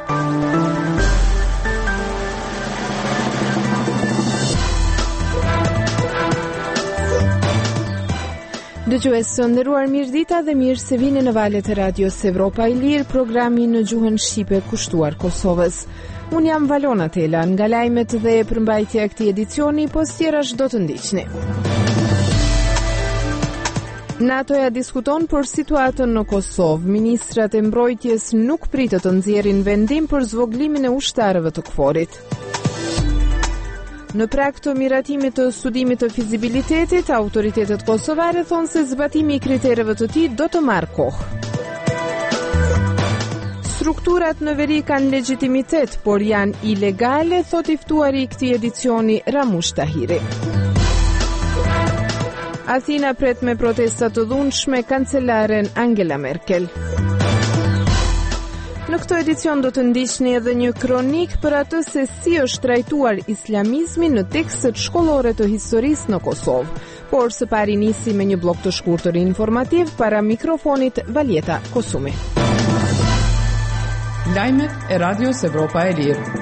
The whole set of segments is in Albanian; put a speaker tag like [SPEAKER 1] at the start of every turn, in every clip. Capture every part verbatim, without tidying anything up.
[SPEAKER 1] Dëgjues së nderuar, mirëdita dhe mirë se vini në valët e radios Evropa e Lirë, programi në gjuhën shqipe kushtuar Kosovës. Unë jam Valona Tela, nga lajmet dhe përmbajtja e këtij edicioni, po tjerash do të ndiqni. NATO-ja diskuton për situatën në Kosovë. Ministrat e mbrojtjes nuk pritet të nxjerrin vendim për zvoglimin e ushtarëve të KFOR-it. Në prag të miratimit të studimit të fizibilitetit, autoritetet kosovare thonë se zbatimi i kritereve të tij do të marrë kohë. Strukturat në veri kanë legjitimitet, por janë ilegale, thot i ftuari i këtij edicioni Ramush Tahiri. Athina pret me protesta të dhunshme kancelaren Angela Merkel. Në këtë edicion do të ndiqni edhe një kronik për atë se si është trajtuar islamizmi në tekstet shkollore të historisë në Kosovë. Por së pari nisi me një blok të shkurtër informativ para mikrofonit Valjeta Kosumi.
[SPEAKER 2] Lajmet e Radios Evropa e Lirë.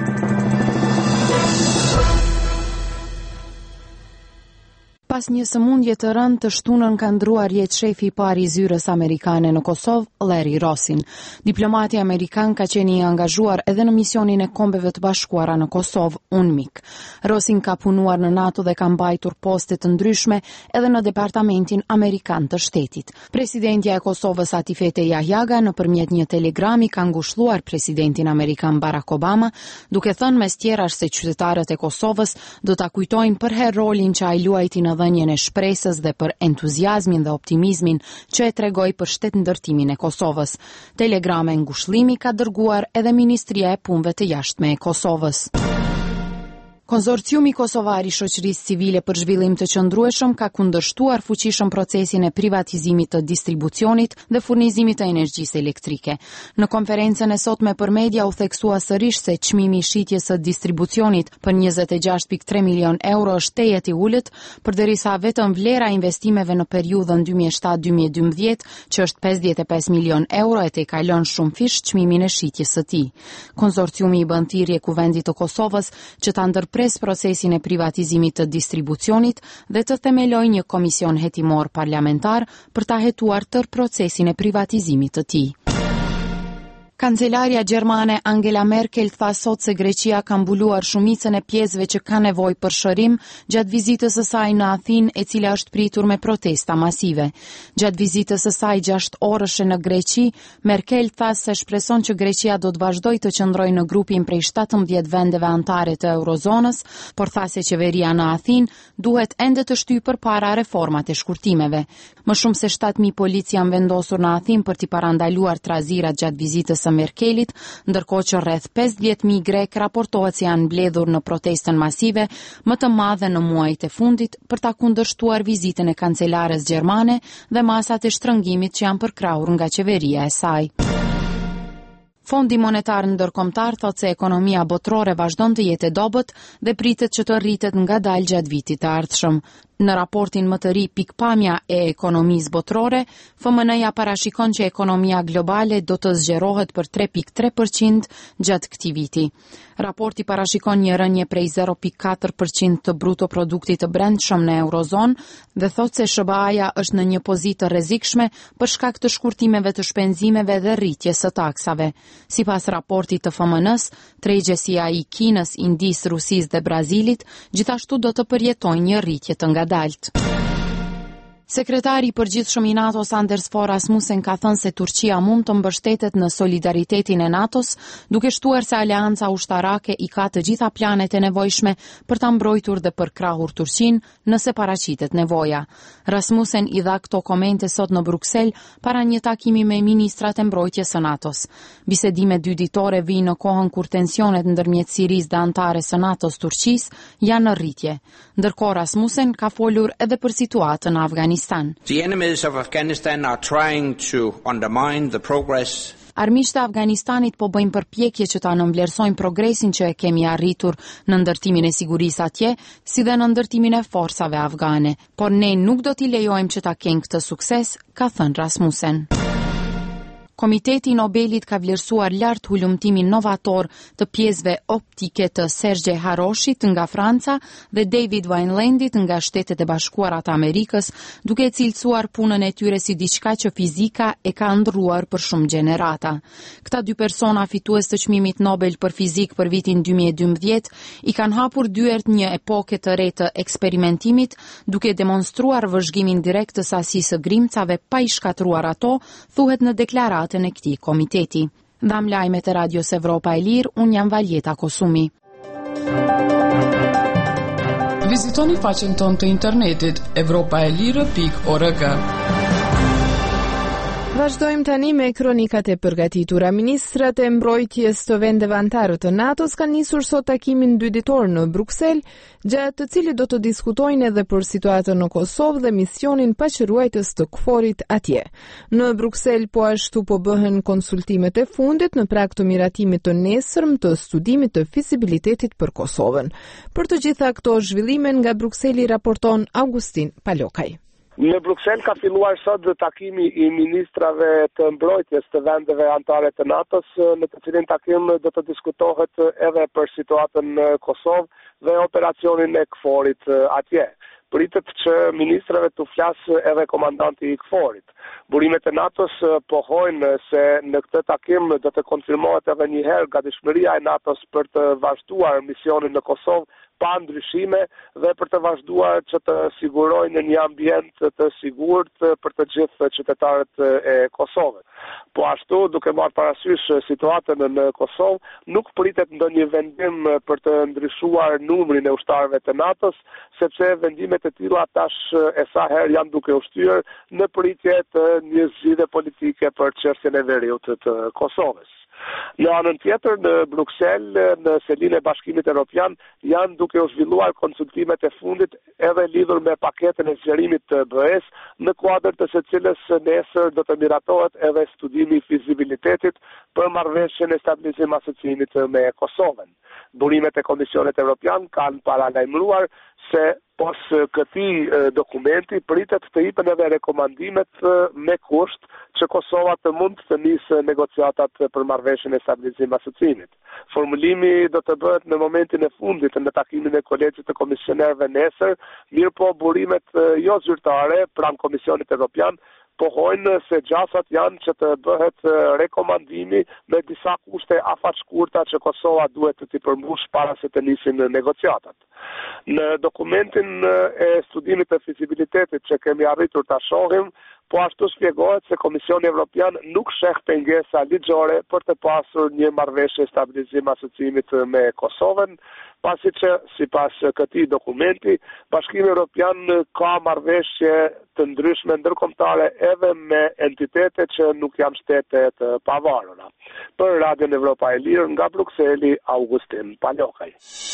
[SPEAKER 3] Pas një sëmundje të rëndë të shtunën ka ndruar jetë shefi i parë i zyrës amerikane në Kosovë, Larry Rossin. Diplomati amerikan ka qenë i angazhuar edhe në misionin e Kombeve të Bashkuara në Kosovë, UNMIK. Rossin ka punuar në NATO dhe ka mbajtur poste të ndryshme edhe në Departamentin Amerikan të Shtetit. Presidentja e Kosovës Atifete Jahjaga nëpërmjet një telegrami ka ngushëlluar presidentin amerikan Barack Obama, duke thënë mes tjerash se qytetarët e Kosovës do ta kujtojnë për herë rolin që ai luajti në dhënien e shpresës dhe për entuziazmin dhe optimizmin që e tregoi për shtetëndërtimin e Kosovës. Telegrame ngushëllimi ka dërguar edhe Ministria e Punëve të Jashtme e Kosovës. Konsorciumi kosovar i shoqërisë civile për zhvillim të qëndrueshëm ka kundërshtuar fuqishëm procesin e privatizimit të distribucionit dhe furnizimit të energjisë elektrike. Në konferencën e sotme për media u theksua sërish se çmimi i shitjes së distribucionit për njëzet e gjashtë pikë tre milion euro është tejet i ulët, përderisa vetëm vlera e investimeve në periudhën dy mijë e shtatë deri në dy mijë e dymbëdhjetë, që është pesëdhjetë e pesë milion euro, e tejkalon shumë fish çmimin e shitjes së tij. Konsorciumi i bën thirrje Kuvendit të Kosovës që ta ndërpres procesin e privatizimit të distribucionit dhe të themelojë një komision hetimor parlamentar për ta hetuar tërë procesin e privatizimit të tij. Kancelaria gjermane Angela Merkel tha sot se Greqia ka mbuluar shumicën e pjesëve që ka nevojë për shërim gjatë vizitës së saj në Athinë, e cila është pritur me protesta masive. Gjatë vizitës së saj gjashtë orëshe në Greqi, Merkel tha se shpreson që Greqia do të vazhdojë të qëndrojë në grupin prej shtatëmbëdhjetë vendeve anëtare të Eurozonës, por tha se qeveria në Athinë duhet ende të shtyjë përpara reformat e shkurtimeve. Më shumë se shtatë mijë polic janë vendosur në Athinë për t'i parandaluar trazirat gjatë vizitës së Merkelit, ndërkohë që rreth pesëdhjetë mijë grek raportohet se janë mbledhur në protestën masive më të madhe në muajt e fundit për ta kundërshtuar vizitën e kancelares gjermane dhe masat e shtrëngimit që janë përkrahur nga qeveria e saj. Fondi Monetar Ndërkombëtar thot se ekonomia botërore vazhdon të jetë e dobët dhe pritet që të rritet ngadalë gjatë vitit të ardhshëm. Në raportin më të ri Pikpamja e ekonomisë botërore, F M N-ja parashikon që ekonomia globale do të zgjerohet për tre pikë tre përqind gjatë këtij viti. Raporti parashikon një rënje prej zero pikë katër përqind të bruto produktit të brendshëm në Eurozonë dhe thot se S B A-ja është në një pozitë të rrezikshme për shkak të shkurtimeve të shpenzimeve dhe rritjes së taksave. Sipas raportit të F M N-s, tregjesia i Kinës, Indisë, Rusisë dhe Brazilit gjithashtu do të përjetojnë një rritje të ngadalt. Sekretari i përgjithshëm i NATO-s Anders Fogh Rasmussen ka thënë se Turqia mund të mbështetet në solidaritetin e NATO-s, duke shtuar se aleanca ushtarake i ka të gjitha planet e nevojshme për ta mbrojtur dhe përkrahur Turqinë nëse paraqitet nevoja. Rasmussen i dha këto komente sot në Bruksel para një takimi me ministrat e mbrojtjes së NATO-s. Bisedimet dy ditore vijnë në kohën kur tensionet ndërmjet Sirisë dhe anëtares së NATO-s Turqisë janë në rritje. Ndërkohë Rasmussen ka folur edhe për situatën në Afganistan.
[SPEAKER 4] The enemies of Afghanistan are trying to undermine the progress.
[SPEAKER 3] Armiqtë e Afganistanit po bëjnë përpjekje që ta nënvlerësojnë progresin që e kemi arritur në ndërtimin e sigurisë atje, si dhe në ndërtimin e forcave afgane, por ne nuk do t'i lejojmë që ta kenë këtë sukses, ka thënë Rasmussen. Komiteti i Nobelit ka vlerësuar lart hulumtimin novator të pjesëve optike të Serge Haroshit nga Franca dhe David Winelandit nga Shtetet e Bashkuara të Amerikës, duke cilësuar punën e tyre si diçka që fizika e ka ndrruar për shumë gjenerata. Këta dy persona fitues të çmimit Nobel për fizik për vitin dy mijë e dymbëdhjetë i kanë hapur dyert një epoke të re të eksperimentimit, duke demonstruar vëzhgimin direkt të sasisë së grimcave pa i shkatruar ato, thuhet në deklarat e këtij komiteti. Dham lajmet e Radios Evropa e Lirë, unë jam Valjeta Kosumi.
[SPEAKER 2] Vizitoni faqen tonë të internetit evropaelire pikë org.
[SPEAKER 1] Vazhdojmë tani me kronikat e përgatitura. Ministrat e mbrojtjes të vendeve anëtare të NATO-s kanë nisur sot takimin dyditor në Bruksel, gjatë të cilit do të diskutojnë edhe për situatën në Kosovë dhe misionin paqëruajtës të K F O R-it atje. Në Bruksel po ashtu po bëhen konsultimet e fundit në prag të miratimit të nesërm të studimit të fizibilitetit për Kosovën. Për të gjitha këto zhvillime nga Brukseli raporton Augustin Palokaj.
[SPEAKER 5] Në Bruksel ka filluar sot takimi i ministrave të mbrojtjes të vendeve anëtare të NATO-s, në të cilin takim do të diskutohet edhe për situatën në Kosovë dhe operacionin e K F O R-it atje. Pritet që ministrave të flasë edhe komandanti i K F O R-it. Burimet e NATO-s pohojnë se në këtë takim do të konfirmohet edhe një herë gatishmëria e NATO-s për të vazhduar misionin në Kosovë pa ndryshime dhe për të vazhduar që të sigurojnë një ambient të sigurt për të gjithë qytetarët e Kosovës. Po ashtu, duke marrë parasysh situatën në Kosovë, nuk pritet ndonjë vendim për të ndryshuar numrin e ushtarëve të NATO-s, sepse vendimet e tilla tash e sa herë janë duke u shtyrë në pritje të një zgjidhje politike për çështjen e veriut të Kosovës. Në anën tjetër, në Bruksel, në selinë e Bashkimit Evropian, janë duke u zhvilluar konsultimet e fundit edhe lidhur me paketën e zgjerimit të B E S, në kuadër të së cilës nesër do të miratohet edhe studimi i fizibilitetit për marrëveshjen e stabilizim asociimit me Kosovën. Burimet e Komisionit Evropian kanë paralajmëruar se pos këtij dokumenti pritet të jipen edhe rekomandimet me kusht që Kosova të mund të nisë negociatat për marrëveshjen e stabilizim asociimit. Formulimi do të bëhet në momentin e fundit në takimin e kolegjit të komisionerëve nesër, mirë po burimet jo zyrtare pranë Komisionit Evropian pohojnë se gjasat janë që të bëhet rekomandimi me disa kushte afatshkurta që Kosova duhet të t'i përmbush para se të nisin negociatat. Në dokumentin e studimit të fizibilitetit që kemi arritur ta shohim, po ashtu shpjegohet se Komisioni Evropian nuk sheh pengesa ligjore për të pasur një marrëveshje stabilizim asociimit me Kosovën, pasi që sipas këtij dokumenti, Bashkimi Evropian ka marrëveshje të ndryshme ndërkombëtare edhe me entitete që nuk janë shtete të pavarura. Për Radion Evropa e Lirë nga Brukseli, Augustin Palokaj.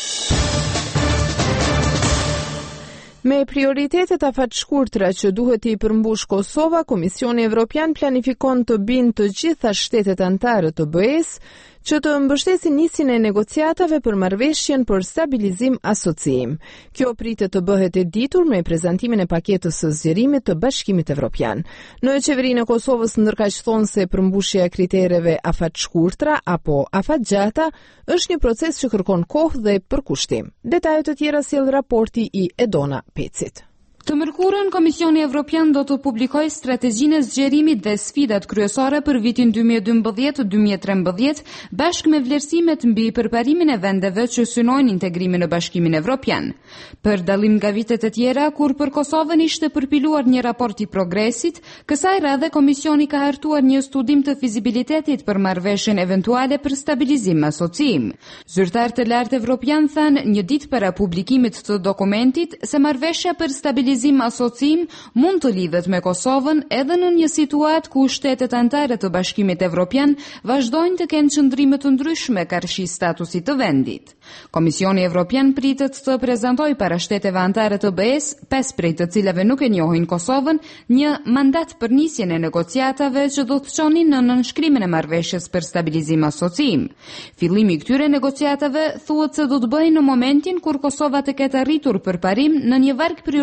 [SPEAKER 1] Me prioritetet afatshkurtra që duhet i përmbush Kosova, Komisioni Evropian planifikon të bindë të gjitha shtetet anëtare të B E S që të mbështesin nisjen e negociatave për marrëveshjen për stabilizim asociim. Kjo pritet të bëhet e ditur me prezantimin e paketës së zgjerimit të Bashkimit Evropian. Në qeverinë e Kosovës ndërkaqëson përmbushja e kritereve afatshkurtra apo afatgjata është një proces që kërkon kohë dhe përkushtim. Detajet të tjera sjell raporti i Edona Pecit.
[SPEAKER 6] Të mërkurën, Komisioni Evropian do të publikojë strategjinë e zgjerimit dhe sfidat kryesore për vitin dy mijë e dymbëdhjetë dy mijë e trembëdhjetë, bashkë me vlerësimet mbi përparimin e vendeve që synojnë integrimin në Bashkimin Evropian. Për dallim nga vitet e tjera, kur për Kosovën ishte përpiluar një raport i progresit, kësaj radhe Komisioni ka hartuar një studim të fizibilitetit për marrëveshjen eventuale për stabilizim asociim. Zyrtarët e lartë evropian thanë një ditë para publikimit të dokumentit se marrëveshja për stabilizim asociim mund të lidhet me Kosovën edhe në një situatë ku shtetet anëtare të Bashkimit Evropian vazhdojnë të kenë qëndrime të ndryshme karshi statusit të vendit. Komisioni Evropian pritet të prezantojë para shteteve anëtare të B E S, pesë prej të cilave nuk e njohin Kosovën, një mandat për nisjen e negociatave që do të çonin në nënshkrimin e marrëveshjes për stabilizim asociim. Fillimi i këtyre negociatave thuhet se do të bëjë në momentin kur Kosova të ketë arritur përparim në një varg prioritete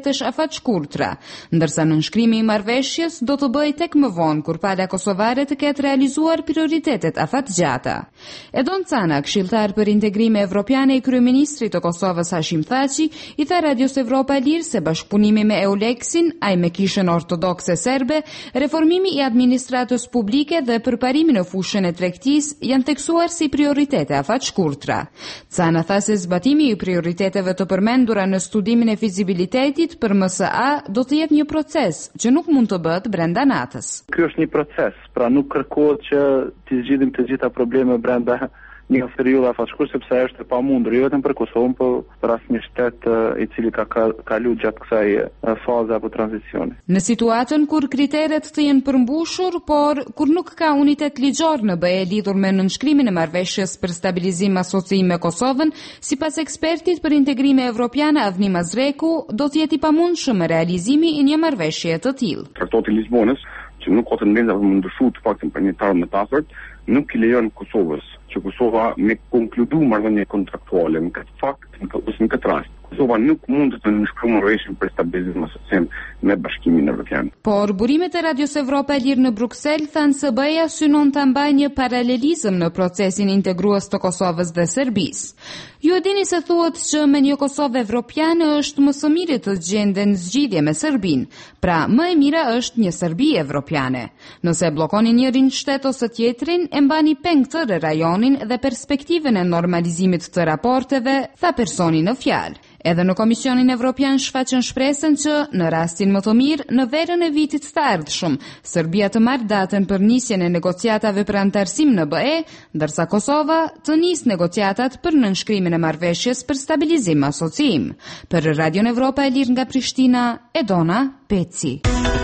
[SPEAKER 6] vitesh afatshkurtra, ndërsa nënshkrimi i marrëveshjes do të bëjë tek më vonë kur pala kosovare të ketë realizuar prioritetet afatgjata. Edon Cana, këshilltar për integrim evropiane i kryeministrit të Kosovës Hashim Thaçi, i tha Radios Evropa e Lirë se bashkëpunimi me Euleksin, ai me kishën ortodokse serbe, reformimi i administratës publike dhe përparimi në fushën e tregtisë janë theksuar si prioritete afatshkurtra. Cana tha se zbatimi i prioriteteve të përmendura në studimin e fizibilitetit për M S A do të jetë një proces që nuk mund të bëhet brenda natës.
[SPEAKER 7] Ky është një proces, pra nuk kërkohet që të zgjidhim të gjitha problemet brenda një periudhe afatshkur, sepse është e pamundur jo vetëm për Kosovën, por për asnjë shtet i cili ka kaluar gjatë kësaj faze apo tranzicioni.
[SPEAKER 6] Në situatën kur kriteret të jenë përmbushur, por kur nuk ka unitet ligjor në B E lidhur me nënshkrimin e marrëveshjes për stabilizim asociim me Kosovën, sipas ekspertit për integrime evropiane Avni Mazreku, do të jetë i pamundshëm realizimi i një marrëveshje të tillë.
[SPEAKER 8] Traktati i Lisbonës, që nuk ka tendencë të ndryshuar të faktën për një tarë më tafërt, nuk i lejon Kosovës që Kosova me konkludu marrëdhënie kontraktuale në këtë fakt, në këtë, në këtë rast. Kosova nuk mund të nënshkruajë marrëveshjen për stabilizim asociim me Bashkimin Evropian.
[SPEAKER 6] Por burimet e Radios Evropa e Lirë në Bruksel thanë se B E-ja synon të mbajë një paralelizëm në procesin integrues të Kosovës dhe Serbisë. Ju e dini se thuhet që me një Kosovë evropiane është më së miri të gjenden zgjidhje me Serbinë, pra më e mira është një Serbi evropiane. Nëse bllokoni njërin shtet ose tjetrin, e mbani peng tërë rajonin dhe perspektivën e normalizimit të raporteve, tha personi në fjalë. Edhe në Komisionin Evropian shfaqën shpresën që, në rastin më të mirë, në verën e vitit të ardhshëm, Serbia të marrë datën për nisjen e negociatave për antarësim në B E, ndërsa Kosova të nisë negociatat për nënshkrimin e marrëveshjes për stabilizim asociim. Për Radion Evropa e Lirë nga Prishtina, Edona Peci.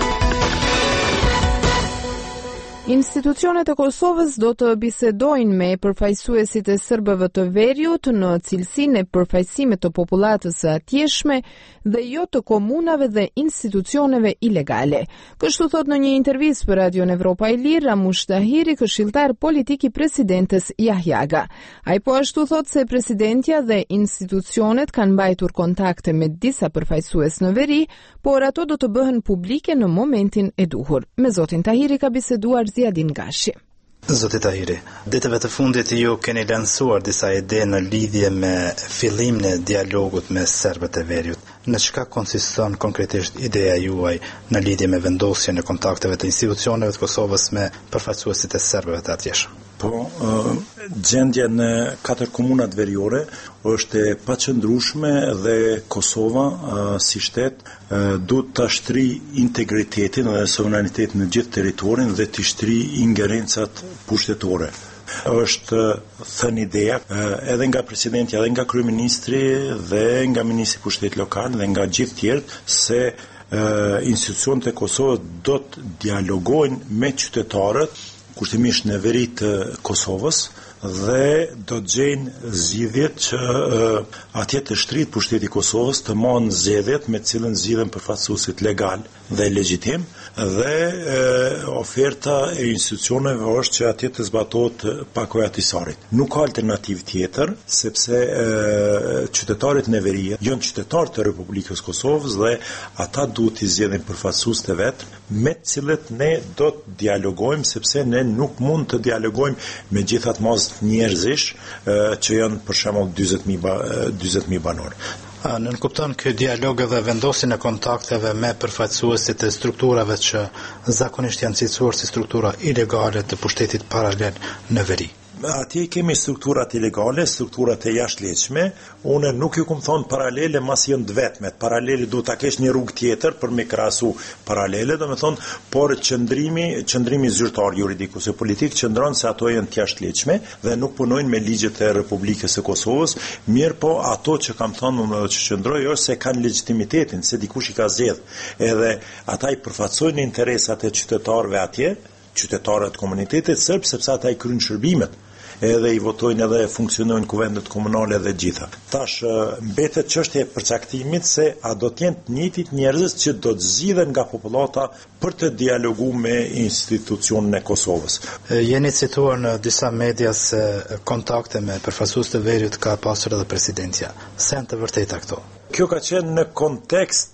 [SPEAKER 1] Institucionet e Kosovës do të bisedojnë me përfaqësuesit e serbëve të Veriut në cilësinë e përfaqësimit të popullatës së atjeshme dhe jo të komunave dhe institucioneve ilegale. Kështu thot në një intervistë për Radion Evropa e Lirë Ramush Tahiri, këshilltar politik i presidentes Jahjaga. Ai po ashtu thot se presidentja dhe institucionet kanë mbajtur kontakte me disa përfaqësues në veri, por ato do të bëhen publike në momentin e duhur. Me zotin Tahiri ka biseduar Ziadin Gashi.
[SPEAKER 9] Zoti Tahiri, ditëve të fundit ju keni lansuar disa ide në lidhje me fillimin e dialogut me serbët e Veriut. Në çka konsiston konkretisht ideja juaj në lidhje me vendosjen e kontakteve të institucioneve të Kosovës me përfaqësuesit e serbëve të atjeshëm?
[SPEAKER 10] Po, uh, gjendja në katër komunat veriore është e paqëndrueshme dhe Kosova uh, si shtet uh, duhet të ashtri integritetin dhe sovranitetin në gjithë territorin dhe të ashtri ingerencat pushtetore. Është thënë ideja edhe nga presidenti, edhe nga kryeministri dhe nga ministri i pushtetit lokal dhe nga gjithë tjerët se uh, institucionet e Kosovës do të dialogojnë me qytetarët kushtimisht në veri të Kosovës dhe do të gjejnë zgjidhjet që uh, atje të shtrit pushteti i Kosovës të marrë zgjedhjet me të cilën zgjidhen përfaqësuesit legal dhe legjitim dhe uh, oferta e institucioneve është që atje të zbatohet pakoja e Tisarit. Nuk ka alternativë tjetër sepse uh, qytetarët në veri janë qytetarë të Republikës Kosovës dhe ata duhet të zgjedhin përfaqësuesit e vet me të cilët ne do të dialogojmë sepse ne nuk mund të dialogojmë me gjithat mos njerëzish që janë për shembull dyzet mijë banor.
[SPEAKER 9] A nën kupton ky dialog dhe vendosjen e kontakteve me përfaqësuesit e strukturave që zakonisht janë cilësuar si struktura ilegale të pushtetit paralel në veri?
[SPEAKER 10] Atje kemi strukturat ilegale, strukturat e jashtëligjshme. Unë nuk ju kam thonë paralele, mas janë të vetmet. Paralele duhet ta kesh një rrugë tjetër për me krahasu paralele, domethënë, por qëndrimi, qëndrimi zyrtar juridik ose politik qëndron se ato janë të jashtëligjshme dhe nuk punojnë me ligjet e Republikës së Kosovës, mirë po ato që kam thonë unë që qëndroj është se kanë legitimitetin, se dikush i ka zgjedh. Edhe ata i përfaqësojnë interesat e qytetarëve atje, qytetarët e komunitetit serb, sepse ata i kryjnë shërbimet. Edhe i votojnë edhe funksionojnë kuvendet komunale dhe gjitha. Tash mbetet çështja e përcaktimit se a do të jenë të njëjtit njerëz që do të zgjidhen nga popullata për të dialoguar me institucionin e Kosovës.
[SPEAKER 9] Jeni cituar në disa media se kontakte me përfaqësues të Veriut ka pasur edhe presidentja. Sa janë të vërteta këto?
[SPEAKER 10] Kjo ka qenë në kontekst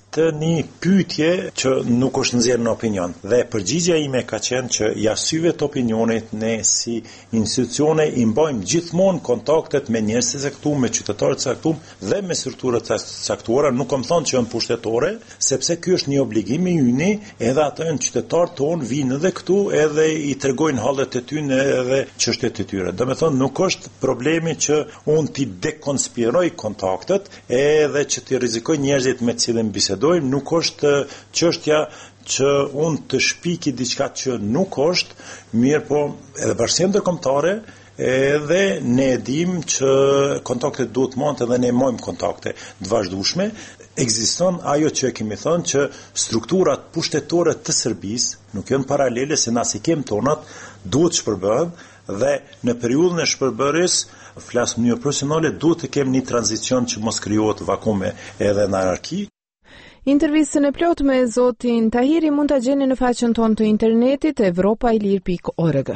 [SPEAKER 10] të një pyetje që nuk është nxjerrë në opinion. Dhe përgjigjja ime ka qenë që jashtë të opinionit ne si institucione i mbajmë gjithmonë kontaktet me njerëz të caktuar, me qytetarë të caktuar dhe me struktura të caktuara, nuk kam thënë që janë pushtetore, sepse ky është një obligim i yni, edhe ata janë qytetarë tonë, vinë edhe këtu edhe i tregojnë hallet e tyre edhe çështjet e tyre. Domethënë nuk është problemi që unë ti dekonspiroj kontaktet edhe që ti rrezikoj njerëzit me të cilën bisedoj, nuk është çështja që unë të shpiki diçka që nuk është, mirë po edhe bashkësia ndërkombëtare edhe ne e dim që kontaktet duhet monte dhe ne mojmë kontakte të vazhdueshme. Ekziston ajo që e kemi thënë që strukturat pushtetore të Serbisë nuk janë paralele, se na si kem tonat duhet shpërbëhen dhe në periudhën e shpërbërjes, flas në mënyrë profesionale, duhet të kemi një tranzicion që mos krijohet vakume edhe në anarki.
[SPEAKER 1] Intervistën e plot me zotin Tahiri mund ta gjeni në faqen tonë të internetit evropa e lir pikë org.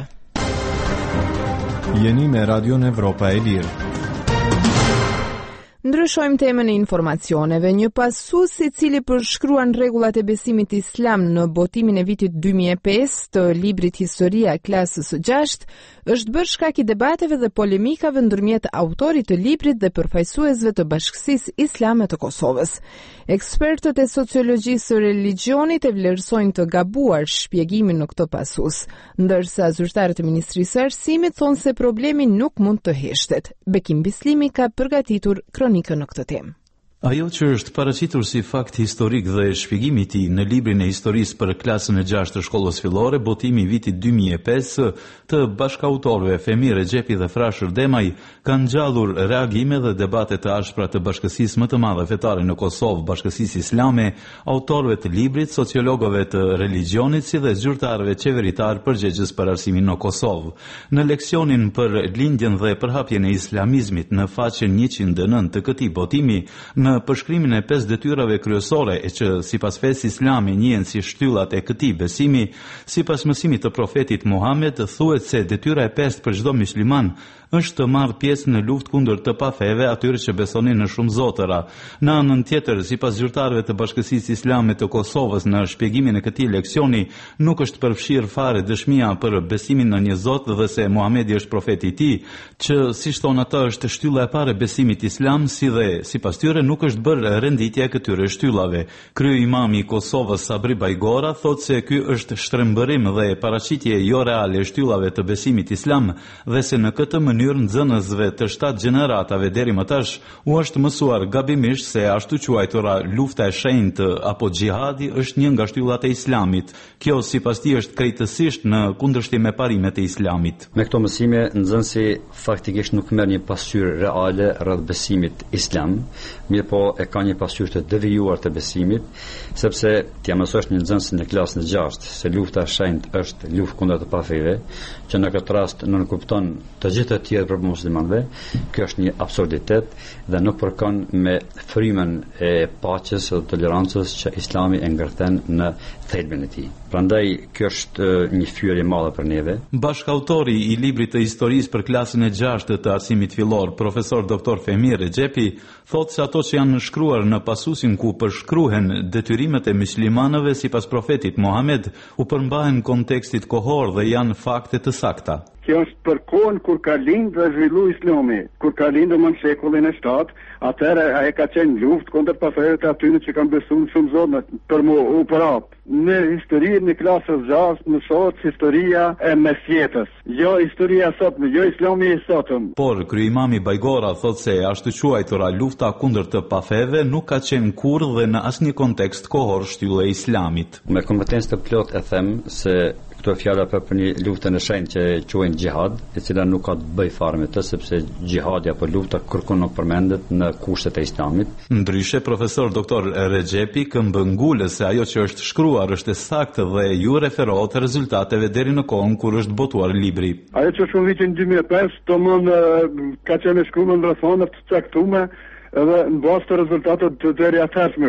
[SPEAKER 11] Jeni me Radion Evropa e Lirë.
[SPEAKER 1] Ndryshojmë temën e informacioneve. Një pasues i cili përshkruan rregullat e besimit islam në botimin e vitit dy mijë e pesë të librit Historia e klasës së gjashtë është bërë shkak i debateve dhe polemikave ndërmjet autorit të librit dhe përfaqësuesve të Bashkisë Islame të Kosovës. Ekspertët e sociologjisë së religionit e vlerësojnë të gabuar shpjegimin në këtë pasues, ndërsa zyrtarët e Ministrisë së Arsimit thonë se problemi nuk mund të heshtet. Bekim Bislimi ka përgatitur kronikën në këtë temë.
[SPEAKER 12] Ajo që është paraqitur si fakt historik dhe shpjegimi i tij në librin e historisë për klasën e gjashtë të shkollës fillore, botimi i vitit dy mijë e pesë, të bashkautorëve Femir Rexhepi dhe Frashër Demaj, kanë ngjallur reagime dhe debate të ashpra të bashkësisë më të madhe fetare në Kosovë, Bashkësisë Islame, autorëve të librit, sociologëve të religionit, si dhe zyrtarëve qeveritar përgjegjës për arsimin në Kosovë. Në leksionin për lindjen dhe përhapjen e islamizmit në faqen njëqind e nëntë të këtij botimi, në përshkrimin e pesë detyrave kryesore e që sipas fesë islame njihen si shtyllat e këtij besimi, sipas mësimit të profetit Muhammed, thuhet se detyra e pestë për çdo musliman është të marrë pjesë në luftë kundër të pafeve, atyre që besonin në shumë zotëra. Në anën tjetër, sipas zyrtarëve të Bashkësisë Islame të Kosovës, në shpjegimin e këtij leksioni nuk është përfshirë fare dëshmia për besimin në një Zot dhe se Muhamedi është profeti i tij, që siç thonë ata është shtylla e parë e besimit islam, si dhe sipas tyre nuk është bërë renditje e këtyre shtyllave. Kryeimami i Kosovës Sabri Bajgora thotë se ky është shtrembërim dhe paraqitje jo reale e shtyllave të besimit islam dhe se në këtë mënyrë nxënësve të shtatë gjeneratave deri më tash u është mësuar gabimisht se ashtu quajtura lufta e shenjtë apo xhihadi është një nga shtyllat e islamit. Kjo sipas tij është krejtësisht në kundërshtim me parimet e islamit.
[SPEAKER 13] Me këto mësime nxënësi faktikisht nuk merr një pasqyrë reale rreth besimit islam, mirë po e ka një pasqyrë të devijuar të besimit, sepse t'ia mësosh një nxënës në klasën e gjashtë se lufta e shenjtë është luftë kundër të pafeve, që në këtë rast nuk kupton të gjithë të tjerë për muslimanëve, kjo është një absurditet dhe nuk përkon me frymën e paqes dhe tolerancës që Islami e ngërthen në thelbin e tij. Prandaj kjo është një fyerje e madhe për neve.
[SPEAKER 12] Bashkautori i librit të historisë për klasën e gjashtë të arsimit fillor, profesor doktor Femir Rexhepi, thotë se ato që janë shkruar në pasuesin ku përshkruhen detyrimet e muslimanëve sipas profetit Muhammed u përmbahen kontekstit kohor dhe janë fakte të sakta.
[SPEAKER 14] Kjo është për kohën kur ka lindë dhe zhvillu Islami, kur ka lindë më në shekullin e shtatë, atëherë ai ka qenë luftë kundër pafeve të atyre që kanë besuar shumë zonë për mu u prap. Në historinë në klasës gjashtë mësohet historia e mesjetës, jo historia e sotme, jo Islami i sotëm.
[SPEAKER 12] Por kryeimami Bajgora thotë se ashtu quajtura lufta kundër të pafeve nuk ka qenë kurrë dhe në asnjë kontekst kohor shtyllë e Islamit.
[SPEAKER 13] Me kompetencë të plot e them se këto fjala për një luftë në shenjtë që quhen xhihad, e cila nuk ka të bëjë fare me të, sepse xhihadi apo lufta kërkon nuk përmendet në kushtet e Islamit.
[SPEAKER 12] Ndryshe, profesor doktor Rexhepi këmbëngulës se ajo që është shkruar është e saktë dhe ju referohet rezultateve deri në kohën kur është botuar libri.
[SPEAKER 14] Ajo që shumë vitin dy mijë e pesë, domon ka qenë shkruar në rrethana të caktuara edhe në bazë të rezultateve të deri atëhershme.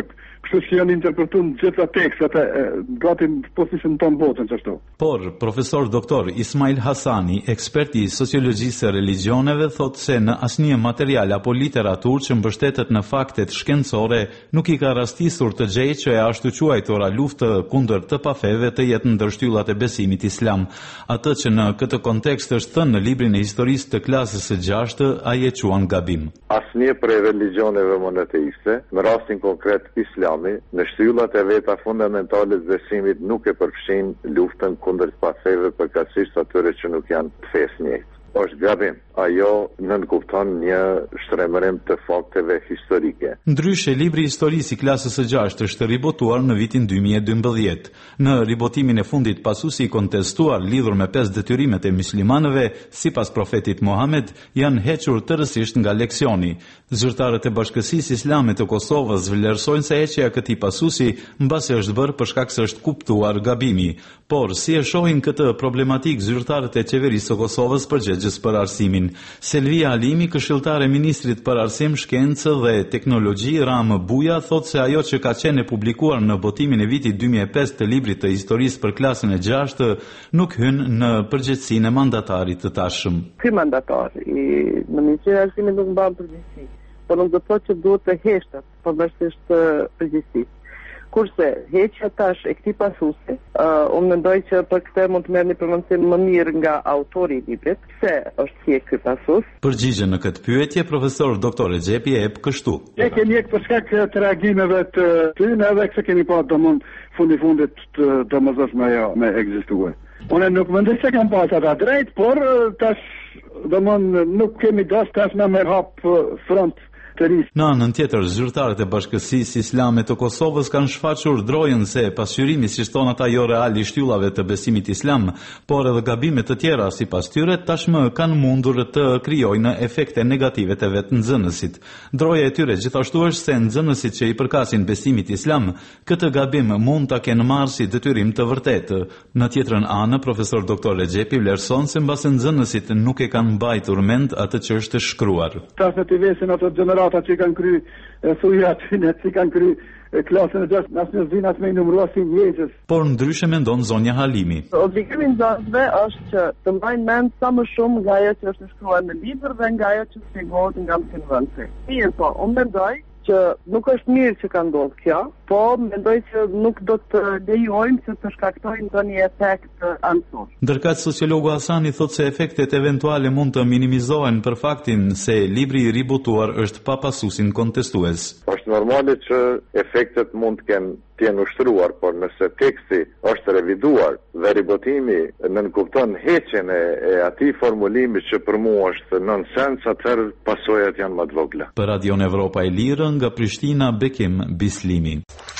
[SPEAKER 14] kështu që janë interpretuar gjitha tekstet e gati pozicion ton botën ashtu.
[SPEAKER 12] Por profesor doktor Ismail Hasani, ekspert i sociologjisë së religioneve, thotë se në asnjë material apo literaturë që mbështetet në faktet shkencore nuk i ka rastisur të gjejë që e ashtu quajtura luftë kundër të pafeve të jetë ndër shtyllat e besimit islam. Atë që në këtë kontekst është thënë në librin e historisë të klasës së gjashtë, ai e quan gabim.
[SPEAKER 15] Asnjë prej religioneve monoteiste, në rastin konkret Islami, në shtyllat e veta fundamentale të besimit nuk e përfshin luftën kundër të pafeve, përkatësisht atyre që nuk janë të fesë njëjtë. Është gabim. Ajo nënkupton një shtremërim të fakteve historike.
[SPEAKER 12] Ndryshe, libri i historisë i klasës së gjashtë është ribotuar në vitin dy mijë e dymbëdhjetë. Në ribotimin e fundit, pasuesi i kontestuar lidhur me pesë detyrimet e muslimanëve, sipas profetit Muhammed, janë hequr tërësisht nga leksioni. Zyrtarët e Bashkësisë Islame të Kosovës vlerësojnë se heqja e këtij pasuesi mbasi është bërë për shkak se është kuptuar gabimi. Por si e shohin këtë problematik zyrtarët e qeverisë së Kosovës përgjegjës për arsimin? Selvia Alimi, këshilltare ministrit për arsim, shkencë dhe teknologji, Ram Buja, thotë se ajo që ka qenë e publikuar në botimin e vitit dy mijë e pesë të librit të historisë për klasën e gjashtë nuk hyn në përgjegjësinë e mandatarit të tashëm.
[SPEAKER 16] Ky mandatar i në Ministrinë e Arsimit nuk mban përgjegjësi, por nuk do të thotë që duhet të heqet pavarësisht përgjegjësisë. Kurse heqja tash e këtij pasuesi, uh, unë mendoj që për këtë mund të merrni përmendim më mirë nga autori i librit, pse është hiq ky pasues.
[SPEAKER 12] Përgjigjen në këtë pyetje profesor doktor Xhepi e jep kështu.
[SPEAKER 14] Ne kemi hiq për shkak të reagimeve të tyre, edhe pse kemi pa domon fundi fundit të domosdoshme ajo me ekzistuar. Unë nuk mendoj se kam pasur ata drejt, por tash domon nuk kemi dash tash na merr hap front.
[SPEAKER 12] Në anën tjetër, zyrtarët e Bashkësisë Islame të Kosovës kanë shfaqur drojën se pasqyrimi, siç thon ata, jo real i shtyllave të besimit islam, por edhe gabimet të tjera sipas tyre tashmë kanë mundur të krijojnë efekte negative të vetë nxënësit. Droja e tyre gjithashtu është se nxënësit që i përkasin besimit islam, këtë gabim mund ta kenë marrë si detyrim të vërtetë. Në tjetrën anë, profesor doktor Xhepi vlerëson se mbase nxënësit nuk e kanë mbajtur mend atë që është shkruar.
[SPEAKER 14] Tash në vesin ato generata që kanë kry thuja aty në që kanë kry klasën e gjashtë, asnjë zinë as me numëruar si njerëz.
[SPEAKER 12] Por ndryshe mendon zonja Halimi.
[SPEAKER 16] Obligimi i nxënësve është që të mbajnë mend sa më shumë nga ajo që është shkruar në libër dhe nga ajo që shpjegohet nga mësimdhënësi. Mirë, po, unë mendoj që nuk është mirë që ka ndodhur kjo, po mendoj që nuk do të lejojmë që të shkaktojnë ndonjë efekt anësor.
[SPEAKER 12] Ndërkëtë sociologu Hasani thotë se efektet eventuale mund të minimizohen për faktin se libri i ribotuar është pa pasuesin kontestues.
[SPEAKER 15] Është normale që efektet mund të kenë të jenë ushtruar, por nëse teksti është reviduar dhe ribotimi nënkupton heqjen e, e atij formulimi që për mua është nonsens, atëherë pasojat janë më të vogla.
[SPEAKER 12] Për Radion Evropa e Lirë, nga Prishtina, Bekim Bislimi.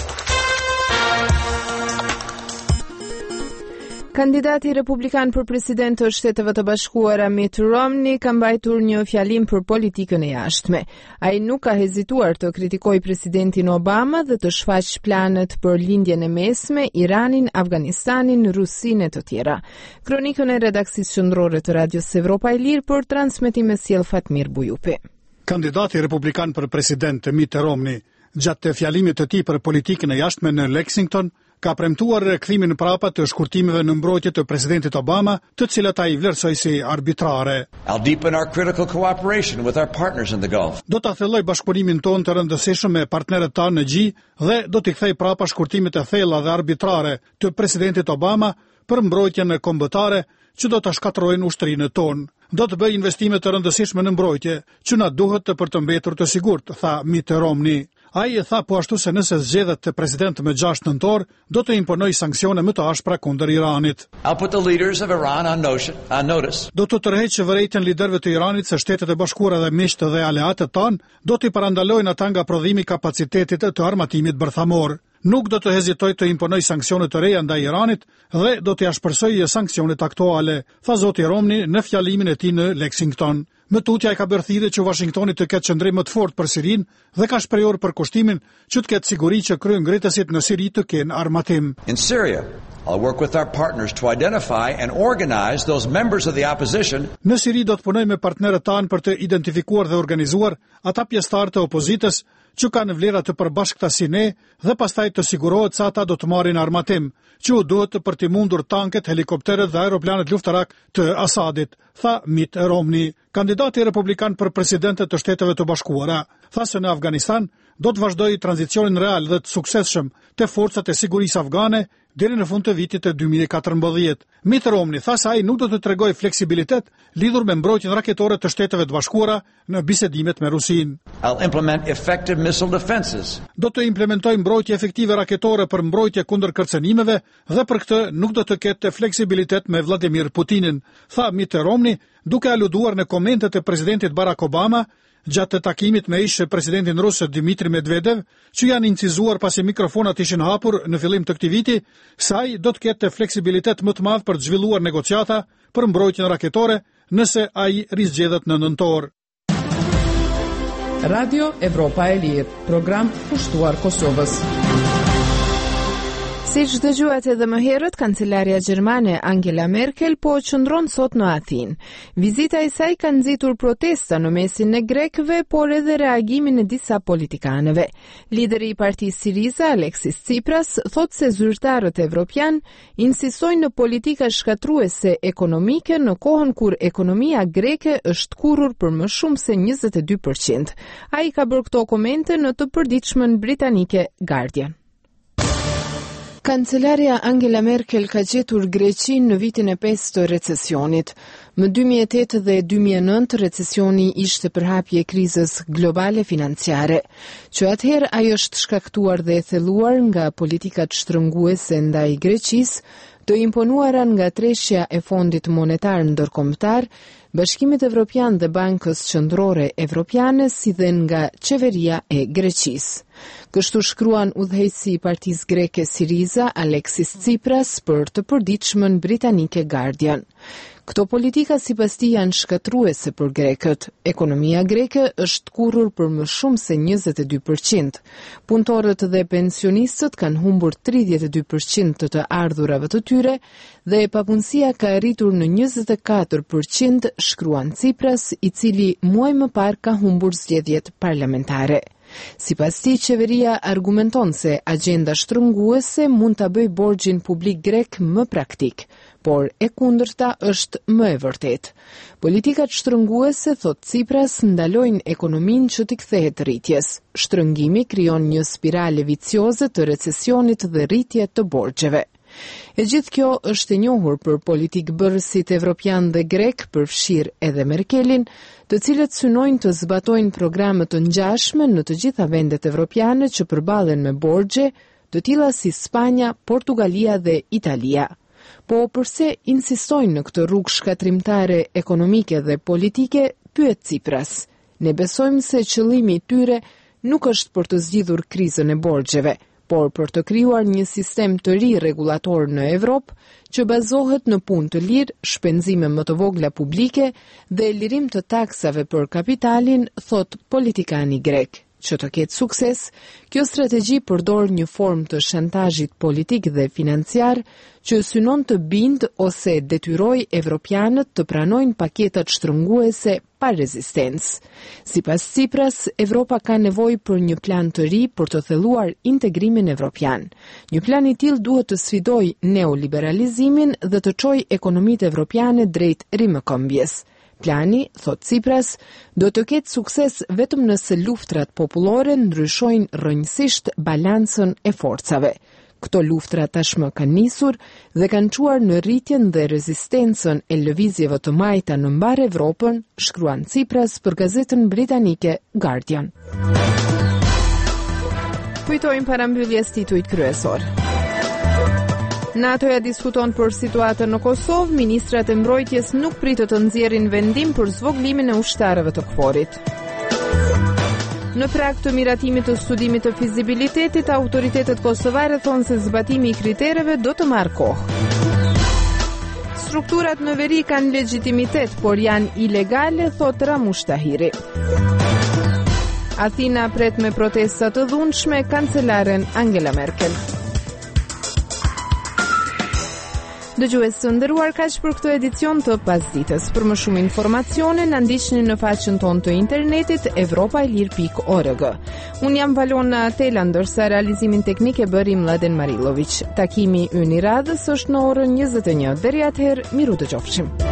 [SPEAKER 1] Kandidati republikan për president të Shteteve të Bashkuara Mitt Romney ka mbajtur një fjalim për politikën e jashtme. Ai nuk ka hezituar të kritikojë presidentin Obama dhe të shfaqë planet për lindjen e mesme, Iranin, Afganistanin, Rusinë e të tjera. Kronikën e redaksisë qendrore të Radios Evropa e Lirë për transmetim e sjell Fatmir Bujupi.
[SPEAKER 17] Kandidati republikan për president Mitt Romney, gjatë fjalimit të tij për politikën e jashtme në Lexington, ka premtuar rikthimin prapa të shkurtimeve në mbrojtje të presidentit Obama, të cilat ai vlerësoi si arbitrare.
[SPEAKER 18] I'll deepen our critical cooperation with our partners in the Gulf.
[SPEAKER 17] Do ta thelloj bashkëpunimin tonë të rëndësishëm me partnerët tanë në Gjë dhe do t'i kthej prapa shkurtimet e thella dhe arbitrare të presidentit Obama për mbrojtjen kombëtare që do ta shkatërrojnë ushtrinë tonë. Do të bëj investime të rëndësishme në mbrojtje që na duhet për të mbetur të sigurt, tha Mitt Romney. Ai e tha po ashtu se nëse zgjedhet të president me gjashtë nëntor, do të imponoj sanksione më të ashpra kundër Iranit.
[SPEAKER 18] I'll put the leaders of Iran on notion, on notice.
[SPEAKER 17] Do të tërheqë vërejtjen liderëve të Iranit se Shtetet e Bashkuara dhe miqtë dhe aleatët tanë do t'i parandalojnë ata nga prodhimi kapacitetit të armatimit bërthamor. Nuk do të hezitoj të imponoj sanksione të reja ndaj Iranit dhe do të ashpërsoj sanksionet aktuale, tha zoti Romney në fjalimin e tij në Lexington. Më tutja e ka bërë thirrje që Washingtoni të ketë qëndrim më të fortë për Sirinë dhe ka shprehur përkushtimin që të ketë siguri që kryengritësit në Siri të kenë armatim.
[SPEAKER 18] In Syria, I'll work with our partners to identify and organize those members of the opposition.
[SPEAKER 17] Në Siri do të punoj me partnerët tanë për të identifikuar dhe organizuar ata pjesëtarë të opozitës që kanë vlera të përbashkëta si ne dhe pastaj të sigurohet se ata do të marrin armatim, që u duhet për të mundur tanket, helikopterët dhe aeroplanet luftarak të Asadit, tha Mitt Romney, kandidati republikan për presidentet të Shteteve të Bashkuara. Tha se në Afganistan do të vazhdojë tranzicionin real dhe të suksesshëm të forcat e sigurisë afgane deri në fund të vitit të dy mijë e katërmbëdhjetë. Mitt Romney tha se ai nuk do të tregojë fleksibilitet lidhur me mbrojtjen raketore të Shteteve të Bashkuara në bisedimet me Rusinë.
[SPEAKER 18] I'll implement effective missile defenses.
[SPEAKER 17] Do të implementoj mbrojtje efektive raketore për mbrojtje kundër kërcënimeve dhe për këtë nuk do të ketë fleksibilitet me Vladimir Putinin, tha Mitt Romney, duke aluduar në komentet e presidentit Barack Obama gjatë të takimit me ish presidentin rus Dmitri Medvedev, që janë incizuar pasi mikrofonat ishin hapur në fillim të këtij viti, se ai do të ketë fleksibilitet më të madh për të zhvilluar negociata për mbrojtjen raketore nëse ai rizgjedhet në nëntor.
[SPEAKER 2] Radio Evropa e Lirë, program pushtuar Kosovës.
[SPEAKER 1] Siç dëgjuat edhe më herët, kancelaria gjermane Angela Merkel po qëndron sot në Athinë. Vizita e saj ka nxitur protesta në mesin e grekëve, por edhe reagimin e disa politikanëve. Lideri i partisë Syriza, Alexis Tsipras, thot se zyrtarët evropian insistojnë në politika shkatruese ekonomike në kohën kur ekonomia greke është kurrur për më shumë se njëzet e dy përqind. Ai ka bërë këto komente në të përditshmen britanike Guardian. Kancelaria Angela Merkel ka gjetur Greqinë në vitin e pesë të recesionit. Më dy mijë e tetë dhe dy mijë e nëntë recesioni ishte përhapje e krizës globale financiare, që atëherë ajo është shkaktuar dhe e thelluar nga politikat shtrënguese ndaj Greqisë, të imponuara nga treshja e Fondit Monetar Ndërkombëtar, Bashkimit Evropian dhe Bankës Qendrore Evropiane, si dhe nga qeveria e Greqisë. Kështu shkruan udhëheqësi i partisë greke Syriza, Alexis Tsipras, për të përditshmen britanike Guardian. Këto politika sipas tij janë shkatruese për grekët. Ekonomia greke është kurrur për më shumë se njëzet e dy përqind. Punëtorët dhe pensionistët kanë humbur tridhjetë e dy përqind të të ardhurave të tyre dhe papunësia ka arritur në njëzet e katër përqind, shkruan Tsipras, i cili muaj më parë ka humbur zgjedhjet parlamentare. Sipas tij, qeveria argumenton se agenda shtrënguese mund ta bëjë borxhin publik grek më praktik, por e kundërta është më e vërtetë. Politikat shtrënguese, thot Tsipras, ndalojnë ekonominë që të kthehet rritjes. Shtrëngimi krijon një spirale vicioze të recesionit dhe rritje të borxheve. E gjithë kjo është e njohur për politikbërësit evropian dhe grek, përfshirë edhe Merkelin, të cilët synojnë të zbatojnë programe të ngjashme në të gjitha vendet evropiane që përballen me borxhe, të tilla si Spanja, Portugalia dhe Italia. Po përse insistojnë në këtë rrugë shkatrimtare ekonomike dhe politike, pyet Tsipras. Ne besojmë se qëllimi i tyre nuk është për të zgjidhur krizën e borxheve, por për të krijuar një sistem të ri rregulator në Evropë që bazohet në punë të lirë, shpenzime më të vogla publike dhe lirim të taksave për kapitalin, thot politikani grek. Që të ketë sukses, kjo strategji përdor një formë të shantazhit politik dhe financiar që synon të bind ose detyroj evropianët të pranojnë paketat shtrënguese pa rezistencë. Sipas Tsipras, Evropa ka nevojë për një plan të ri për të thelluar integrimin evropian. Një plan i tillë duhet të sfidojë neoliberalizimin dhe të çojë ekonomitë evropiane drejt rimëkëmbjes. Plani, thot Tsipras, do të ketë sukses vetëm nëse luftrat popullore ndryshojnë rrënjësisht balancën e forcave. Këto luftra tashmë kanë nisur dhe kanë çuar në rritjen dhe rezistencën e lëvizjeve të majta në mbar Evropën, shkruan Tsipras për gazetën britanike Guardian. Kujtojmë parambylljes titujt kryesor. NATO-ja diskuton për situatën në Kosovë, ministrat e mbrojtjes nuk pritet të nxjerrin vendim për zvogëlimin e ushtarëve të KFOR-it. Në prag të miratimit të studimit të fizibilitetit, autoritetet kosovare thonë se zbatimi i kritereve do të marrë kohë. strukturat në veri kanë legjitimitet, por janë ilegale, thot Ramush Tahiri. Athina pret me protesta të dhunshme kancelaren Angela Merkel. Dëgjues të nderuar, kaq për këtë edicion të pasdites. Për më shumë informacione na ndiqni në faqen tonë të internetit evropailir pikë org. Un jam Valona Tela, ndërsa realizimin teknik e bëri Mladen Marilović. Takimi ynë i radhës është në orën njëzet e një. Deri atëherë, miru dëgjofshim.